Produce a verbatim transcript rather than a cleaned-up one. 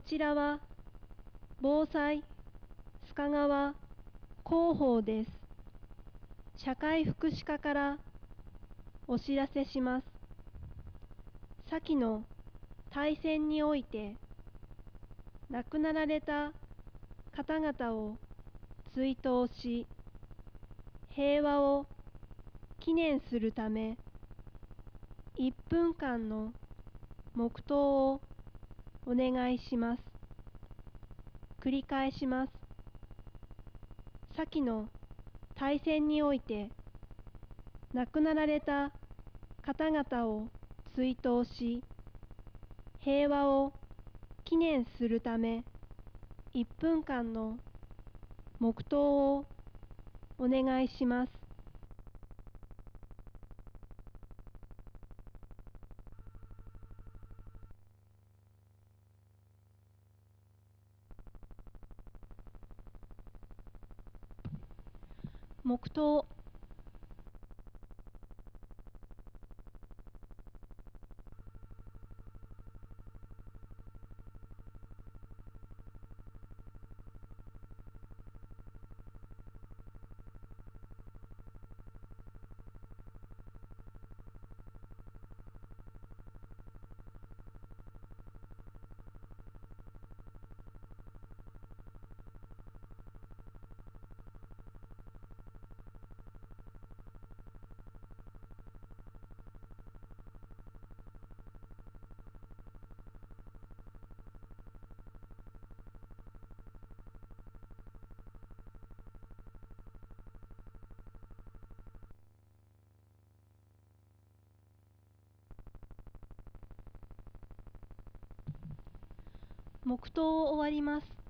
こちらは防災須賀川広報です。社会福祉課からお知らせします。先の大戦において亡くなられた方々を追悼し、平和を祈念するためいっぷんかんの黙祷をお願いします。繰り返します。先の大戦において亡くなられた方々を追悼し、平和を祈念するためいっぷんかんの黙祷をお願いします。黙祷。黙祷を終わります。